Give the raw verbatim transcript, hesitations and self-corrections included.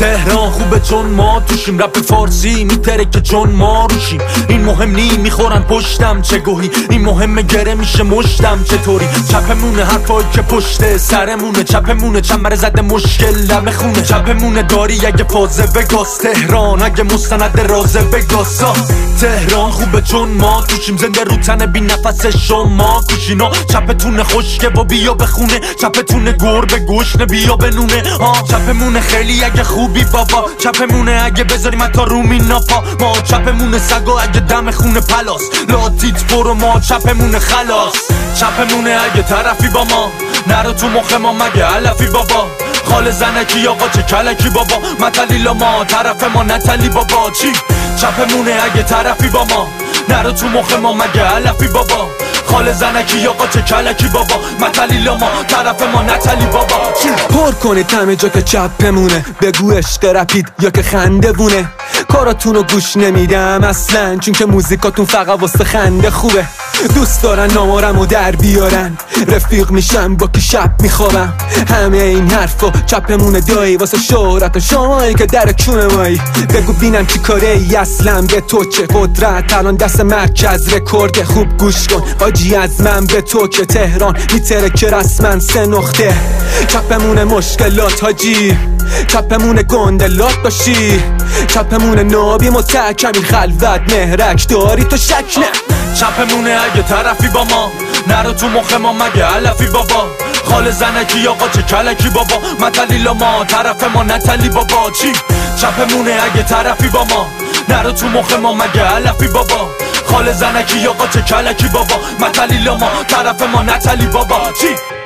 تهران خوبه چون ما توشیم، رپ فارسی میتره که چون ما روشیم. این مهم نی میخورن پشتم چه گوهی، این مهمه گره میشه مشتم چطوری. چپمونه حرفایی که پشت سرمونه، چپمونه چمبر زده مشکل لمه خونه. چپمونه داری اگه فازه بگاس، تهران اگه مستند رازه بگاسا. تهران خوبه چون ما توشیم، زنده رو تن بی نفس شما کوشینا. چپتونه خشکه و بیا بخونه، چپتونه گربه گشنه بیا بنونه. آه چپمونه خیلی اگه خوبی بابا، چپمونه اگه بذاریم حتی رومی ناپا. ما چپمونه سگا اگه دم خونه پلاس، لاتیت برو ما چپمونه خلاص. چپمونه اگه طرفی با ما، نرو تو مخ ما مگه علفی بابا. خال زنکی آقا چه کلکی بابا، متلیلا ما طرف ما نتلی بابا. چی؟ چپمونه اگه طرفی با ما، نرو تو مخ ما مگه علفی بابا. خال زنکی آقا چه کلکی بابا، متلیلا ما طرف ما نتلی بابا. چی؟ پر کنید همه جا که چپمونه، بگو عشق رپید یا که خنده بونه. کاراتونو گوش نمیدم اصلا، چون که موزیکاتون فقط واسه خنده خوبه. دوست دارن نامارمو در بیارن، رفیق میشم با کی شب میخوابم. همه این حرفا چپمونه دایی، واسه شهرت و شمایی که در کونه مایی. بگو بینم چی کاره ای اصلا، به تو چه قدرت الان دست مرکز رکورد. خوب گوش کن حاجی از من به تو که تهران میتره که رسما سه نقطه. چپمونه مشکلات حاجی، چپمونه گندلات باشی، چپمونه نابی متحکمی خلوت مهرک داری تو شک نه. چپمونه اگه طرفی با ما، نرو تو مخ ما مگه علفی بابا. خال زنکی آقا چه کلکی بابا، متلیلا ما طرف ما نتلی بابا. چی؟ چپمونه اگه طرفی با ما، نرو تو مخ ما مگه علفی بابا. خال زنکی آقا چه کلکی بابا، متلیلا ما طرف ما نتلی بابا. چی؟